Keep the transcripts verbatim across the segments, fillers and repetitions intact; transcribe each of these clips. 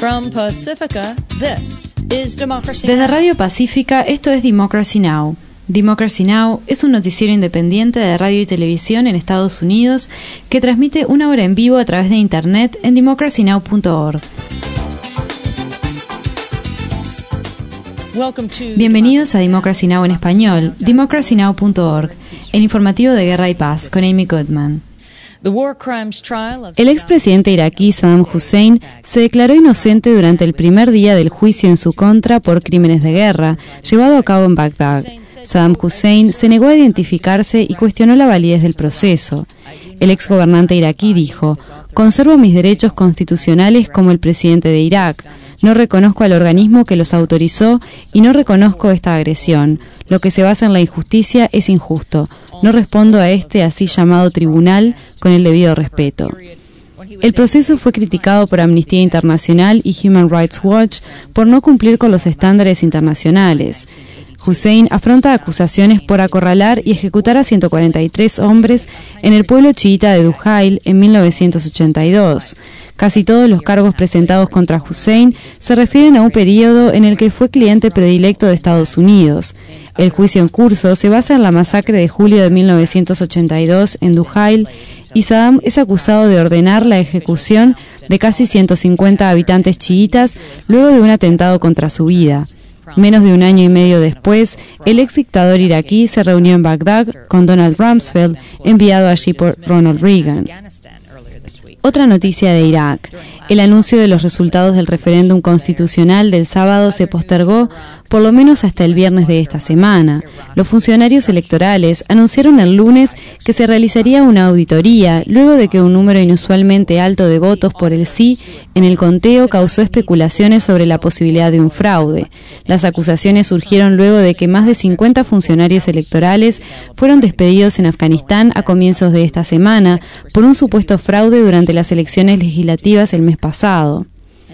From Pacifica, this is Democracy Desde Now! Radio Pacífica, esto es Democracy Now! Democracy Now! Es un noticiero independiente de radio y televisión en Estados Unidos que transmite una hora en vivo a través de Internet en democracy now punto org. Bienvenidos a Democracy Now! En español, democracy now punto org, el informativo de Guerra y Paz con Amy Goodman. El expresidente iraquí Saddam Hussein se declaró inocente durante el primer día del juicio en su contra por crímenes de guerra, llevado a cabo en Bagdad. Saddam Hussein se negó a identificarse y cuestionó la validez del proceso. El exgobernante iraquí dijo: "Conservo mis derechos constitucionales como el presidente de Irak. No reconozco al organismo que los autorizó y no reconozco esta agresión. Lo que se basa en la injusticia es injusto. No respondo a este así llamado tribunal con el debido respeto". El proceso fue criticado por Amnistía Internacional y Human Rights Watch por no cumplir con los estándares internacionales. Hussein afronta acusaciones por acorralar y ejecutar a ciento cuarenta y tres hombres en el pueblo chiita de Dujail en mil novecientos ochenta y dos. Casi todos los cargos presentados contra Hussein se refieren a un periodo en el que fue cliente predilecto de Estados Unidos. El juicio en curso se basa en la masacre de julio de mil novecientos ochenta y dos en Dujail y Saddam es acusado de ordenar la ejecución de casi ciento cincuenta habitantes chiitas luego de un atentado contra su vida. Menos de un año y medio después, el ex dictador iraquí se reunió en Bagdad con Donald Rumsfeld, enviado allí por Ronald Reagan. Otra noticia de Irak. El anuncio de los resultados del referéndum constitucional del sábado se postergó por lo menos hasta el viernes de esta semana. Los funcionarios electorales anunciaron el lunes que se realizaría una auditoría luego de que un número inusualmente alto de votos por el sí en el conteo causó especulaciones sobre la posibilidad de un fraude. Las acusaciones surgieron luego de que más de cincuenta funcionarios electorales fueron despedidos en Afganistán a comienzos de esta semana por un supuesto fraude durante las elecciones legislativas el mes pasado.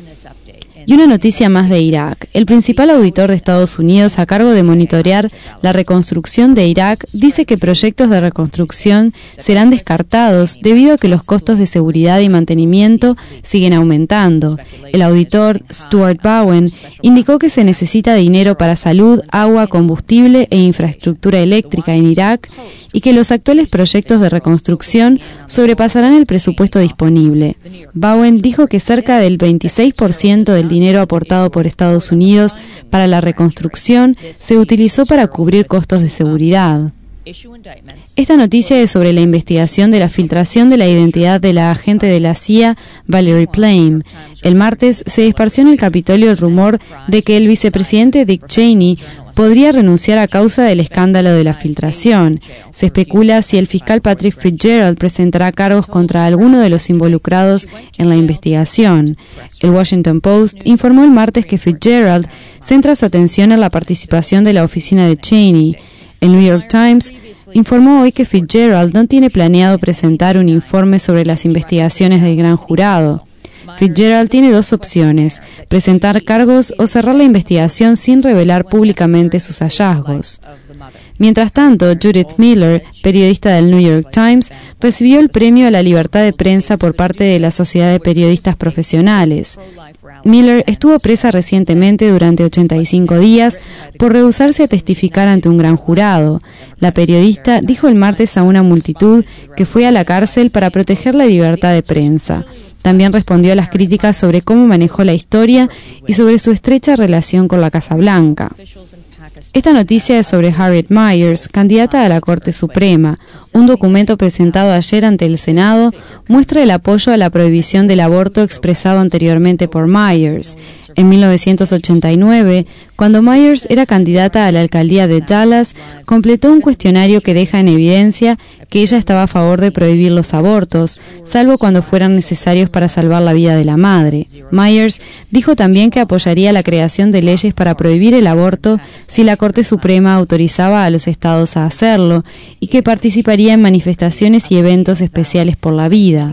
Y una noticia más de Irak. El principal auditor de Estados Unidos a cargo de monitorear la reconstrucción de Irak dice que proyectos de reconstrucción serán descartados debido a que los costos de seguridad y mantenimiento siguen aumentando. El auditor Stuart Bowen indicó que se necesita dinero para salud, agua, combustible e infraestructura eléctrica en Irak y que los actuales proyectos de reconstrucción sobrepasarán el presupuesto disponible. Bowen dijo que cerca del veintiséis por ciento del dinero aportado por Estados Unidos para la reconstrucción se utilizó para cubrir costos de seguridad. Esta noticia es sobre la investigación de la filtración de la identidad de la agente de la C I A, Valerie Plame. El martes se esparció en el Capitolio el rumor de que el vicepresidente Dick Cheney podría renunciar a causa del escándalo de la filtración. Se especula si el fiscal Patrick Fitzgerald presentará cargos contra alguno de los involucrados en la investigación. El Washington Post informó el martes que Fitzgerald centra su atención en la participación de la oficina de Cheney. El New York Times informó hoy que Fitzgerald no tiene planeado presentar un informe sobre las investigaciones del gran jurado. Fitzgerald tiene dos opciones: presentar cargos o cerrar la investigación sin revelar públicamente sus hallazgos. Mientras tanto, Judith Miller, periodista del New York Times, recibió el premio a la libertad de prensa por parte de la Sociedad de Periodistas Profesionales. Miller estuvo presa recientemente durante ochenta y cinco días por rehusarse a testificar ante un gran jurado. La periodista dijo el martes a una multitud que fue a la cárcel para proteger la libertad de prensa. También respondió a las críticas sobre cómo manejó la historia y sobre su estrecha relación con la Casa Blanca. Esta noticia es sobre Harriet Miers, candidata a la Corte Suprema. Un documento presentado ayer ante el Senado muestra el apoyo a la prohibición del aborto expresado anteriormente por Miers. En mil novecientos ochenta y nueve, cuando Miers era candidata a la alcaldía de Dallas, completó un cuestionario que deja en evidencia que ella estaba a favor de prohibir los abortos, salvo cuando fueran necesarios para salvar la vida de la madre. Miers dijo también que apoyaría la creación de leyes para prohibir el aborto si la Corte Suprema autorizaba a los estados a hacerlo y que participaría en manifestaciones y eventos especiales por la vida.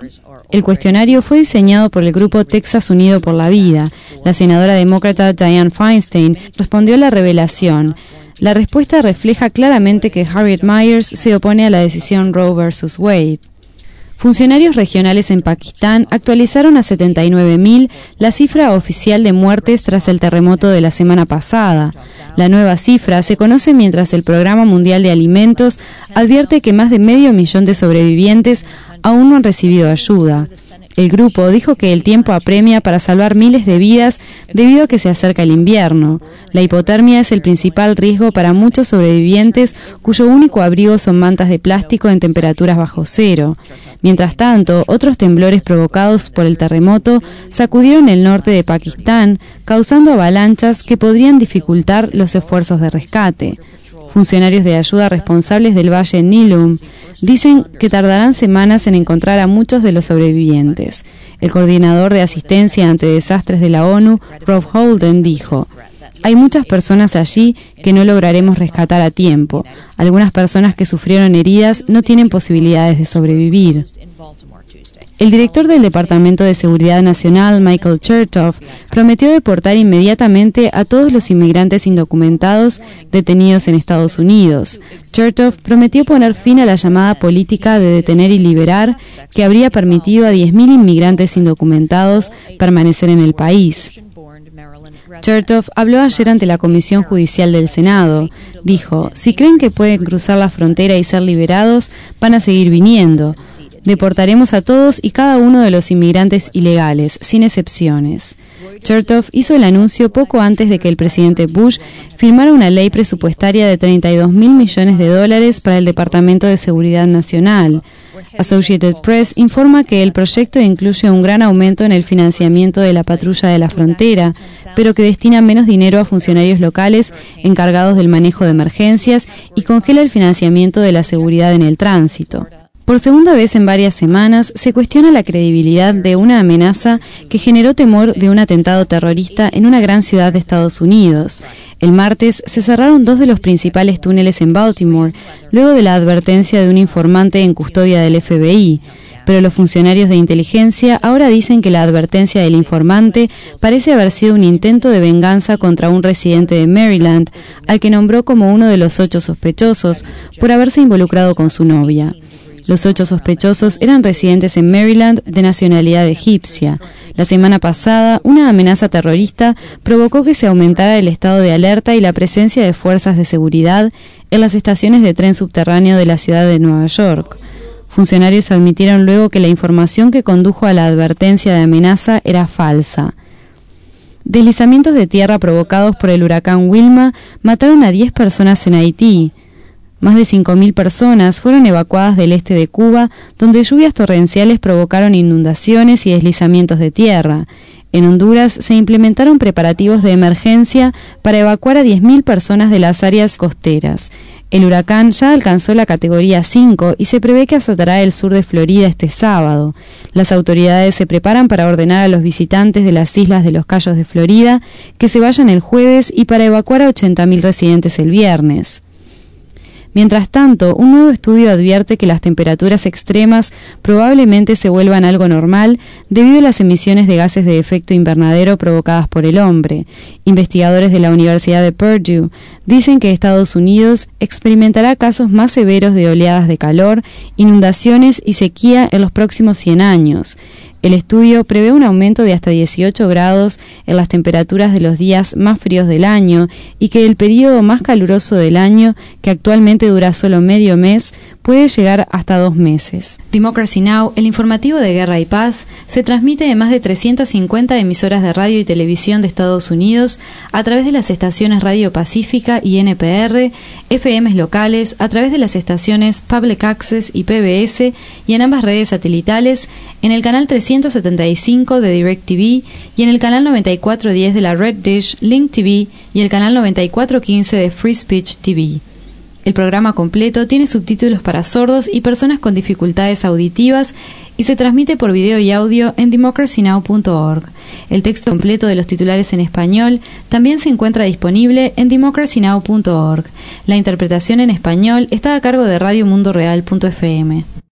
El cuestionario fue diseñado por el grupo Texas Unido por la Vida. La senadora demócrata Dianne Feinstein respondió a la revelación. La respuesta refleja claramente que Harriet Miers se opone a la decisión Roe versus Wade. Funcionarios regionales en Pakistán actualizaron a setenta y nueve mil la cifra oficial de muertes tras el terremoto de la semana pasada. La nueva cifra se conoce mientras el Programa Mundial de Alimentos advierte que más de medio millón de sobrevivientes aún no han recibido ayuda. El grupo dijo que el tiempo apremia para salvar miles de vidas debido a que se acerca el invierno. La hipotermia es el principal riesgo para muchos sobrevivientes cuyo único abrigo son mantas de plástico en temperaturas bajo cero. Mientras tanto, otros temblores provocados por el terremoto sacudieron el norte de Pakistán, causando avalanchas que podrían dificultar los esfuerzos de rescate. Funcionarios de ayuda responsables del valle Nilum dicen que tardarán semanas en encontrar a muchos de los sobrevivientes. El coordinador de asistencia ante desastres de la ONU, Rob Holden, dijo: hay muchas personas allí que no lograremos rescatar a tiempo. Algunas personas que sufrieron heridas no tienen posibilidades de sobrevivir. El director del Departamento de Seguridad Nacional, Michael Chertoff, prometió deportar inmediatamente a todos los inmigrantes indocumentados detenidos en Estados Unidos. Chertoff prometió poner fin a la llamada política de detener y liberar, que habría permitido a diez mil inmigrantes indocumentados permanecer en el país. Chertoff habló ayer ante la Comisión Judicial del Senado. Dijo: si creen que pueden cruzar la frontera y ser liberados, van a seguir viniendo. Deportaremos a todos y cada uno de los inmigrantes ilegales, sin excepciones. Chertoff hizo el anuncio poco antes de que el presidente Bush firmara una ley presupuestaria de treinta y dos mil millones de dólares para el Departamento de Seguridad Nacional. Associated Press informa que el proyecto incluye un gran aumento en el financiamiento de la patrulla de la frontera, pero que destina menos dinero a funcionarios locales encargados del manejo de emergencias y congela el financiamiento de la seguridad en el tránsito. Por segunda vez en varias semanas, se cuestiona la credibilidad de una amenaza que generó temor de un atentado terrorista en una gran ciudad de Estados Unidos. El martes se cerraron dos de los principales túneles en Baltimore, luego de la advertencia de un informante en custodia del F B I. Pero los funcionarios de inteligencia ahora dicen que la advertencia del informante parece haber sido un intento de venganza contra un residente de Maryland, al que nombró como uno de los ocho sospechosos por haberse involucrado con su novia. Los ocho sospechosos eran residentes en Maryland de nacionalidad egipcia. La semana pasada, una amenaza terrorista provocó que se aumentara el estado de alerta y la presencia de fuerzas de seguridad en las estaciones de tren subterráneo de la ciudad de Nueva York. Funcionarios admitieron luego que la información que condujo a la advertencia de amenaza era falsa. Deslizamientos de tierra provocados por el huracán Wilma mataron a diez personas en Haití. Más de cinco mil personas fueron evacuadas del este de Cuba, donde lluvias torrenciales provocaron inundaciones y deslizamientos de tierra. En Honduras se implementaron preparativos de emergencia para evacuar a diez mil personas de las áreas costeras. El huracán ya alcanzó la categoría cinco y se prevé que azotará el sur de Florida este sábado. Las autoridades se preparan para ordenar a los visitantes de las islas de los Cayos de Florida que se vayan el jueves y para evacuar a ochenta mil residentes el viernes. Mientras tanto, un nuevo estudio advierte que las temperaturas extremas probablemente se vuelvan algo normal debido a las emisiones de gases de efecto invernadero provocadas por el hombre. Investigadores de la Universidad de Purdue dicen que Estados Unidos experimentará casos más severos de oleadas de calor, inundaciones y sequía en los próximos cien años. El estudio prevé un aumento de hasta dieciocho grados en las temperaturas de los días más fríos del año y que el periodo más caluroso del año, que actualmente dura solo medio mes, puede llegar hasta dos meses. Democracy Now!, el informativo de Guerra y Paz, se transmite en más de trescientas cincuenta emisoras de radio y televisión de Estados Unidos a través de las estaciones Radio Pacífica y N P R, F Ms locales, a través de las estaciones Public Access y P B S y en ambas redes satelitales, en el canal trescientos setenta y cinco de DirecTV y en el canal noventa y cuatro diez de la Red Dish, Link T V y el canal noventa y cuatro quince de Free Speech T V. El programa completo tiene subtítulos para sordos y personas con dificultades auditivas y se transmite por video y audio en democracy now punto org. El texto completo de los titulares en español también se encuentra disponible en democracy now punto org. La interpretación en español está a cargo de radio mundo real punto f m.